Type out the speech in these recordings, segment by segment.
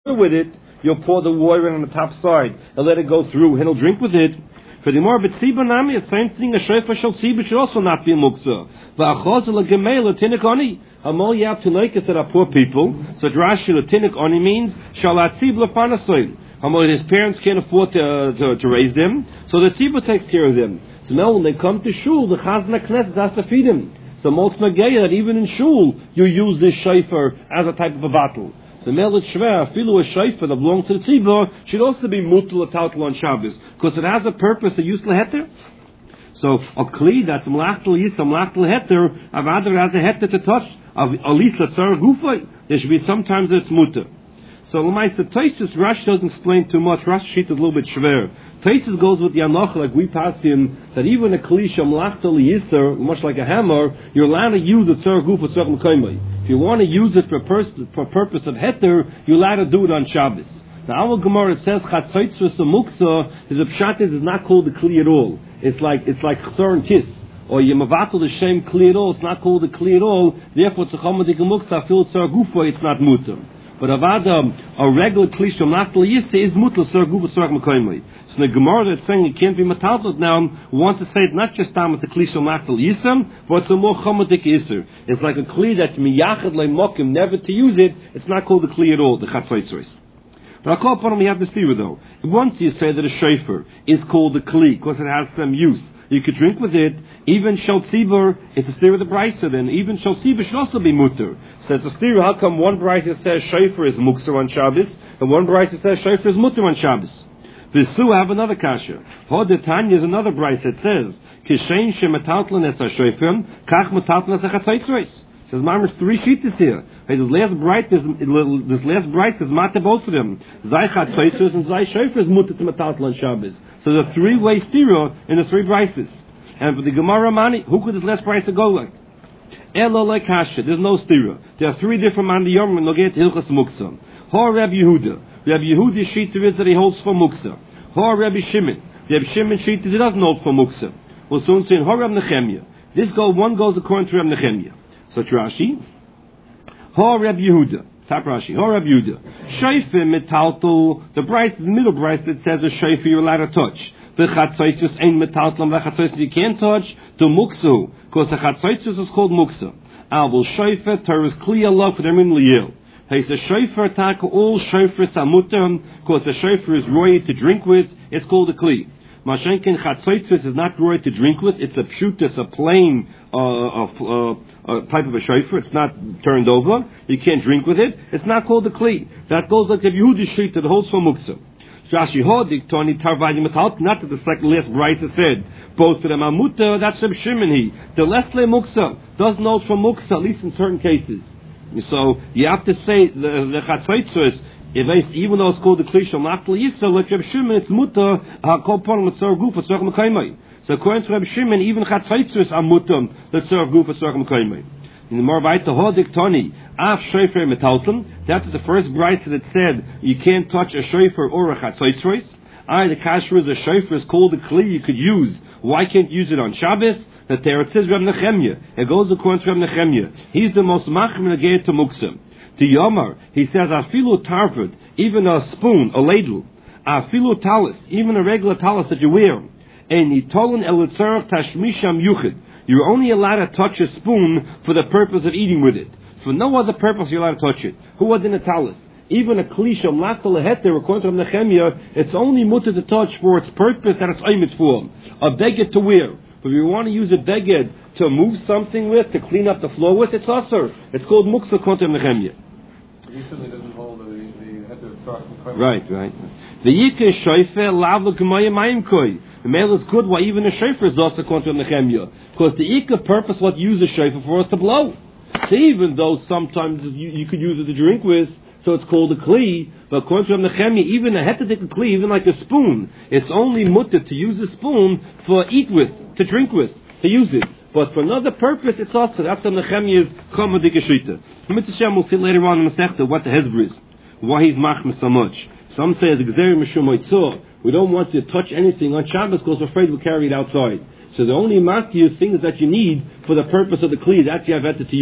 with it, you'll pour the water in on the top side and let it go through, and he'll drink with it. For the more betziba nami, it's same thing. A shayfa shel tziba should also not be a muksa. Va'achaz legemei letinik oni. Amol yav tinoikas that are poor people. So Rashi letinik oni means shalatzib lefanasoil. Amol his parents can't afford to raise them, so the tziba takes care of them. So now when they come to shul, the chazan knesset has to feed him. So most nageya that even in shul you use this shayfer as a type of a bottle. The melit shver, filu a shayfer that belongs to the tzibur, should also be mutal atautel on Shabbos, because it has a purpose, a use leheter. So a kli that's mlachtel yisa, mlachtel heter, avadar has a heter to touch, of alis latzar gufay. There should be sometimes it's mutter. So l'maisa Taisus, Rashi doesn't explain too much. Rashi sheet is a little bit shver. Taisus goes with the anoch like we passed him, that even a kli mlachtel yisa, much like a hammer, you're allowed to use a tzar gufa tzar mekaymai. If you want to use it for purpose of heter, you're allowed to do it on Shabbos. Now our Gemara says chatzaitzvus muksa is a pshat is not called the kli at all. It's like chsar and tis, or yemavatul the shem kli at all. It's not called the kli at all. Therefore, tzachamadik muksa fil tzar gufa. It's not mutter. But avada a regular kli shomachtel yisa is mutter tzar gufa tzar mekaymai. So the Gemara that's saying it can't be metaltal now wants to say it's not just tam with the kli shomachtel yisam, but it's a more chamadik iser. It's like a kli that miyachad leimokim never to use it. It's not called the kli at all. The chatzaitzos. But I'll call upon him, we have this theory though. Once you say that a shayfer is called a kli because it has some use, you could drink with it. Even shel tzibur, it's a theory of the brisa. Then even shel tzibur should also be mutter. So it's a theory. How come one brisa says shayfer is mukser on Shabbos and one brisa says shayfer is mutter on Shabbos? Visu have another kasha. Hodetanya is another brisa that says kishein shemetaltlan es shayfer kach metaltlan es chatzaitzos. Says Mamish 3 sheetas here. This last bright is mate both of them. Zay chatzaitzos and zay shayfer is mutter to metaltlan Shabbos. So the 3-way stereo in the 3 brises. And for the Gemara Mani, who could this last price go like? Elo like Hasha, there's no stereo. There are 3 different Mani Yom and Loget Hilchas Muksa. Hor Reb Yehuda. Reb Yehuda sheet is that he holds for Muksa. Hor Rebbe Shimon. Reb Shimon sheet is he doesn't hold for Muksa. We'll soon see in Hor Reb Nechemia. One goes according to Reb Nechemia. So Rashi. Hor Reb Yehuda. Tap Rashi. Hor Reb Yehuda. Shayfim metalto. The middle bright that says a shayfim you're allowed to touch. The chatzaitzus ain't metaltlam. The chatzaitzus you can't touch to muksu because the chatzaitzus is called muksa. Avul shayfer teres kliya love for them in liyel. He says shayfer attack all shayfers amutam because the shayfer is roy to drink with. It's called a kli. Mashenkin chatzaitzus is not roy to drink with. It's a pshutas, a plain type of a shayfer. It's not turned over. You can't drink with it. It's not called a kli. That goes like the Yehudi street that holds for muksa. Rashi hodik Tony tarvadi metal. Not that the second last brisa said both of them are mutter. That's Reb Shimon. The lesle muksa doesn't hold from muksa at least in certain cases. So you have to say the chatzaitzos. Even though it's called the kli shomachtel yisa, like Reb Shimon, it's mutter. Kol ponim mitzvah gufa tzorach mekaymai. So according to Reb Shimon, even chatzaitzos are mutter. Let's serve gufa tzorach mekaymai. In the more right, the hodik Tony af shayfer metalton. That's the first brisa that said you can't touch a shayfer or a chatzaitzos. The kasher is a shayfer is called a kli you could use. Why can't you use it on Shabbos? That there it says Reb Nechemia. It goes according to Reb Nechemia. He's the most machmir negeit to muksa. To Yomar, he says afilu tarfud, even a spoon, a ladle, afilu talis, even a regular talis that you wear, and yitolen elitzarach tashmisham yuchid. You're only allowed to touch a spoon for the purpose of eating with it. For no other purpose you're allowed to touch it. Who was in a talis? Even a klisha mlachta leheter, according to Nechemia, it's only mutter to touch for its purpose that it's aimed for. A beged to wear. But if you want to use a beged to move something with, to clean up the floor with, it's asur. It's called muksa according to Nechemia. He certainly doesn't hold the heter of tzarach. Right. The yikah shoifer lav l'kemaya mayim koi. The male is good. Why even a shofar is also according to Nechemia, because the ikka purpose what you use a shofar for is to blow. So even though sometimes you could use it to drink with, so it's called a kli. But according to Nechemia, even a hetadik kli, even like a spoon, it's only mutter to use a spoon for eat with, to drink with, to use it. But for another purpose, it's also that's what Nechemia's chamadik shita. We'll see later on in the Masechta what the hezbollah is, why he's machmas so much. Some say the gzerim mishum moitzor. We don't want you to touch anything on Shabbos because we're afraid we'll carry it outside. So the only matthew things that you need for the purpose of the kli that you have to use.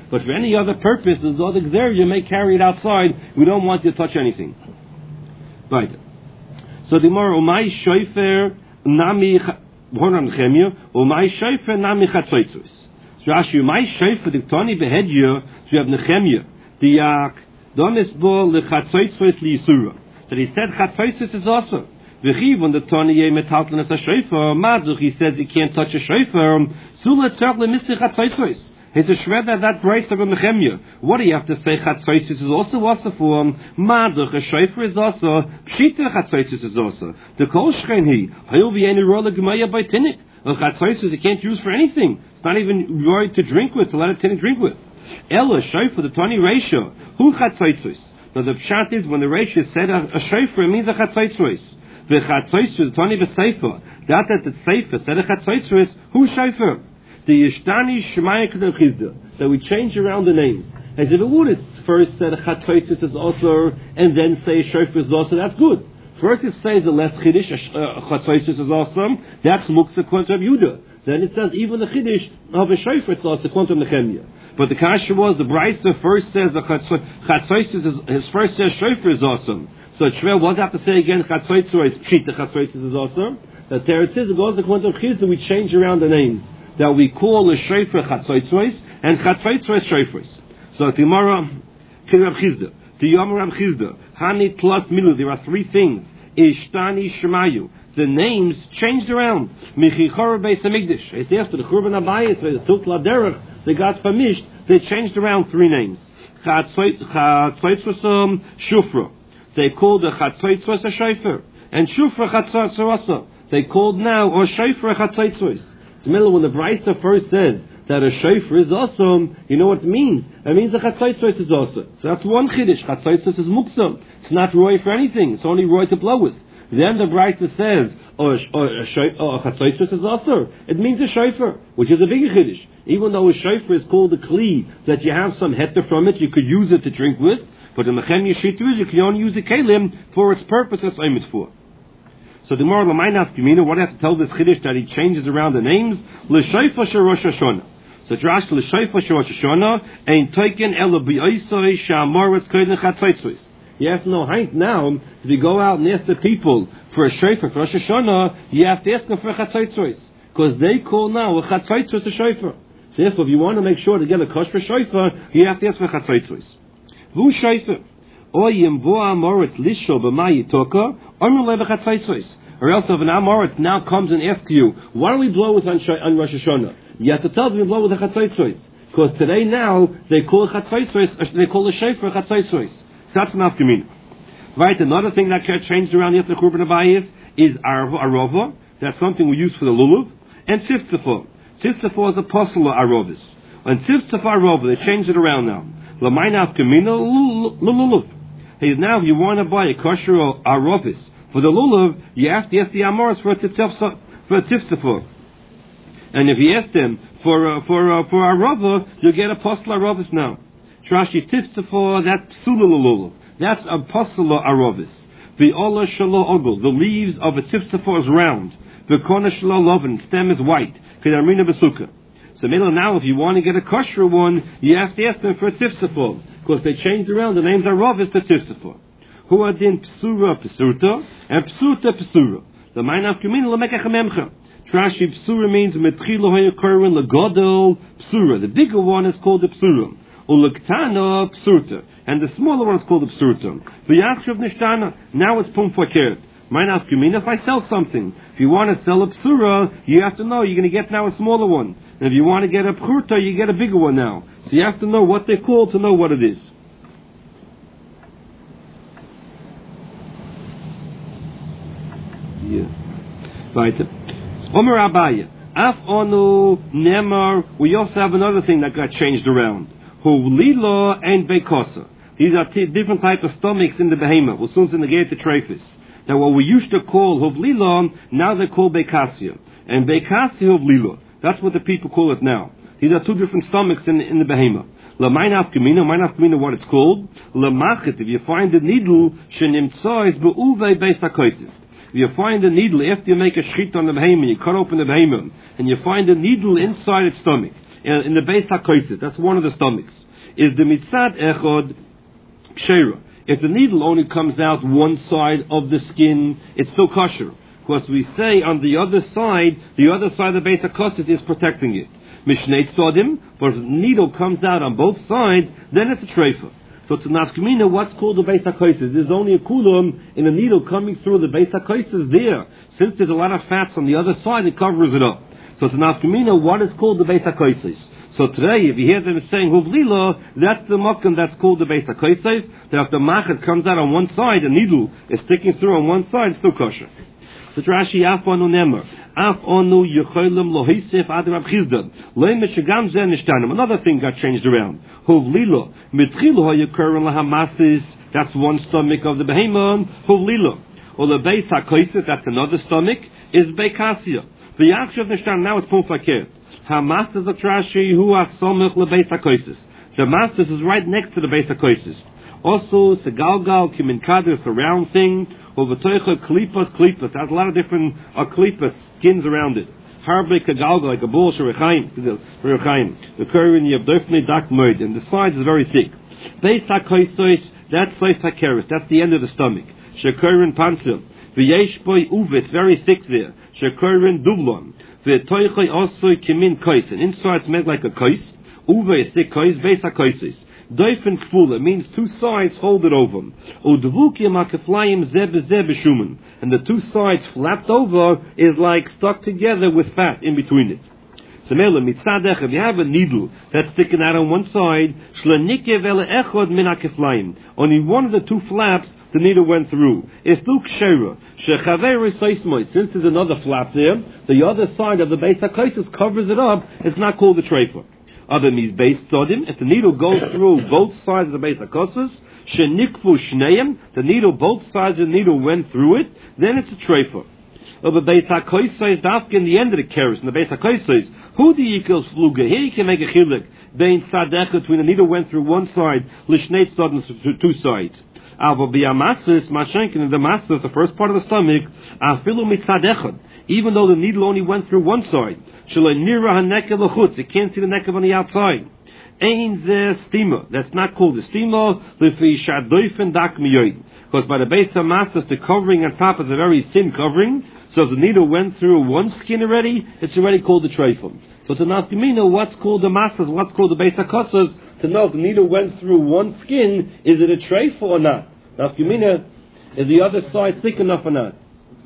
But for any other purpose, there's other gzer, you may carry it outside. We don't want you to touch anything. Right. So the more umay shoifer nami horan chemia umay shoifer nami chatzoitzos. So Rashi umay shoifer diktoni behedya. So you have nechemia diak donisbo lechatzoitzos liyisura. That he said chatzoitzos is also. V'chiv on the toniye metaltlen as a shoifer. Madzuch he says he can't touch a shoifer. Sulat certainly mister chatzoitzos. It's a shredder that breaks of Nehemiah. What do you have to say? Chatzaitis is also for Madach, a shofar is also Pshita Chatzaitis is also the Kol Shchein he. He'll be any roller Gemaya by Tinnik. Chatzaitis you can't use for anything. It's not even right to drink with, to let a Tinnik drink with. Ella shofar the Tani ratio. Who Chatzaitis? Now the pshat is when the ratio said a shofar it means a Chatzaitis. The Chatzaitis the Tani v'Seifa. That the Seifa said a Chatzaitis. Who shofar? The Yishtani Shemaya Kedem Chizda, that we change around the names. As if it would first say the Chatzaitis is also, and then say Shofar is also, that's good. First it says the less Chiddush, Chatzaitis is awesome, that's Muksa Quantum Yudah. Then it says even the Chiddush of a Shofar is also Quantum Nechemia. But the Kasha was, the Brisa first says the Chatzaitis is, his first says Shofar is awesome. So Shver was have to say again Chatzaitis or Pshita Chatzaitis is awesome. That there it says, it goes to Quantum Chizda, we change around the names. That we call a shofar chatzaitzos and chatzaitzos shofars. So tomorrow, Rab Chizda, the Yom Rab Chizda, Hani Tlat Milu. There are three things. Ishtani Shemayu. The names changed around. Michichor Beis Hamikdash. It's after the Churban Abayis, the Tukla Derech, they got famished. They changed around three names. Chatzaitzos Shufra. They called the chatzaitzos a shofar and Shufra chatzaitzos. They called now or shofar chatzaitzos. Middle when the Brisa first says that a shofar is awesome, you know what it means? It means the chatzaitzos is awesome. So that's one chiddush. Chatzaitzos is muktzah. It's not roy for anything. It's only roy to blow with. Then the Brisa says, a chatzaitzos is awesome. It means a shofar, which is a bigger chiddush. Even though a shofar is called a kli, that you have some heter from it, you could use it to drink with. But in the Chem Yeshitu you can only use the kelim for its purpose that's aimed for. So the more Lamainaf Gemina, what I have to tell this Chiddush that he changes around the names? L'shayfa Rosh Hashanah. So Drash l'shayfa Rosh Hashanah ein token ela b'oisoi sha'amoritz koden chatzaitzos. You have to know now. If you go out and ask the people for a shayfa for Rosh Hashanah, you have to ask them for a chatzaitzos because they call now a chatzaitzos a shayfa. So therefore, if you want to make sure to get a kosher shayfa, you have to ask for chatzaitzos. Who shayfa? Or else if an Amoritz now comes and asks you, why don't we blow with on Rosh Hashanah? You have to tell them we blow with the chatzaitzos. Because today now, they call chatzaitzos, they call the shofar chatzaitzos. So that's enough Gemina. Right, another thing that changed around the Churban Abayis is Arova. That's something we use for the Lulav. And Tiftzafah. Tiftzafah is a apostle of Arovis. And Tiftzafah Arova, they changed it around now. Lamainaf Gemina, Lulav. Hey, now if you want to buy a kosher Arovis for the Lulav, you have to ask the Amoris for a Tiftzafah. And if you ask them for Arova, you'll get apostle Arovis now. Trashi Tiftzafah, that's Psula Lulav. That's apostle Arovis. The Ola Shalom Ogul, the leaves of a Tiftzafah is round. The Kona Shalom Loven, stem is white. Kedarmina Besuka. So now if you want to get a kosher one, you have to ask them for a Tiftzafah. Because they changed around, the names are Rovis to Tiftzafah. Who are din Psura Psurta and Psurta Psura. The Mainaf Kumina Lamekachamemcha. Trashi Psura means Metchilo Hoyakurin Lagodel Psura. The bigger one is called the Psura. Ulaktana Psurta. And the smaller one is called the Psurta. V'yakshav Nishtana. Now it's Pum Fakert. Mainaf Kumina, if I sell something, if you want to sell a Psura, you have to know you're going to get now a smaller one. And if you want to get a Pchurta, you get a bigger one now. So you have to know what they call to know what it is. Yeah. Right. Omer Abaya. Af onu nemar. We also have another thing that got changed around. Hovlila and bekosa. These are different types of stomachs in the behemoth. We'll soon negate the trephis. Now what we used to call hovlila, now they call bekasia. And bekasia hovlila. That's what the people call it now. These are two different stomachs in the behemoth. Lamainaf Kamina, what it's called. Lamachet, if you find the needle, shenimtsa is be'uvei beis hakoisis. If you find the needle, after you make a shchit on the behemoth, you cut open the behemoth, and you find the needle inside its stomach, in the beis hakoisis, that's one of the stomachs. is the mitzad echod kshera. If the needle only comes out one side of the skin, it's still kosher. Because we say on the other side of the base of kosset is protecting it. Mishnei tzodim, but if the needle comes out on both sides, then it's a treifa. So to nafkamina, what's called the Beis HaKosis? There's only a kulam in a needle coming through the Beis HaKosis there. Since there's a lot of fats on the other side, it covers it up. So to nafkamina, what is called the Beis HaKosis? So today, if you hear them saying huvlila, that's the makom that's called the Beis HaKosis. That if the machet comes out on one side, the needle is sticking through on one side, it's still kosher. So Rashi af anu nemer. Af anu yecholim lohisef ad Rab Chizdan. Leim meshagam zen nishtanim. Another thing got changed around. Huvlila. Mitchilu hayekurin lahamasis. That's one stomach of the behemoth. Huvlila. Or the Beis HaKosis, that's another stomach, is Beikasia. The Yakshav nishtan, now it's Pumfakir. Hamastas of Rashi, hu asomich lebeis HaKosis. The mastas is right next to the Beis HaKosis. Also, segalgal, kiminkader, it's a round thing. Ovatoicha, klipas. Has a lot of different klipas, skins around it. Harbe kagalgal, like a bull, sherechaim. The curry in the abdofne dak moed, and the sides is very thick. Beis HaKosis, that's Seif HaKeres, that's the end of the stomach. Shekorin pansil. V'yesh boy uve, it's very thick there. Shekorin dublon. V'toicha also kimin kois, and inside it's made like a kois. Uve is thick kois, Beis HaKosis. Doifen kfula means two sides hold it over. Udvukim hakeflayim zeb beshumen, and the two sides flapped over is like stuck together with fat in between it. So mitzadech, if you have a needle that's sticking out on one side, shlenike vele echod min hakeflayim, only one of the two flaps the needle went through. It's still kshera. Shechaver seismoi, since there's another flap there, the other side of the Beis HaKosis covers it up. It's not called the treifa. Other means Beis Tzodim. If the needle goes through both sides of the Beis HaKosis, shenikfu shneim, the needle, both sides of the needle went through it, then it's a treifa. Of the Beis HaKosis, dafka in the end of the keres, in the Beis HaKosis, who the equals fluga? Here you can make a chilek. Bein tzadech, between the needle went through one side, lishnei tzodim to two sides. Avo biamasis, mashenkin, in the masis, the first part of the stomach, afilu mitzadechad. Even though the needle only went through one side, it can't see the neck on the outside. Ein ze stima. That's not called a stima. Because by the base of masas, the covering on top is a very thin covering. So if the needle went through one skin already, it's already called the treifum. So to nafkamina, what's called the masas, what's called the base hakosas, to know if the needle went through one skin, is it a treif or not? Nafkamina, is the other side thick enough or not?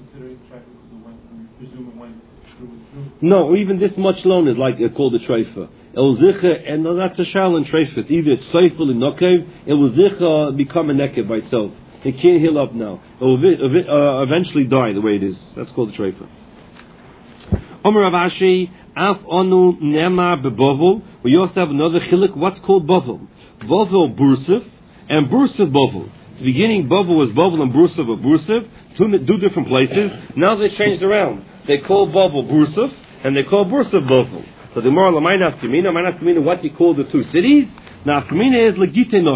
No, even this much alone is like called a treifa. El zicha, and that's a shal and treifa. It's either it's seifel and nokev. It will zicha become a nekev by itself. It can't heal up now. It will eventually die the way it is. That's called a treifa. Omer Rav Ashi, af anu nema bebovel. We also have another chilik. What's called bovel? Bovel bursif and bursif bovel. The beginning bovel was bovel and bursif or bursif. Two different places. Now they changed around. They call bovel bursif and they call bursif bovel. So the moral of my nafkamina, what you call the two cities? Nafkamina is legitino.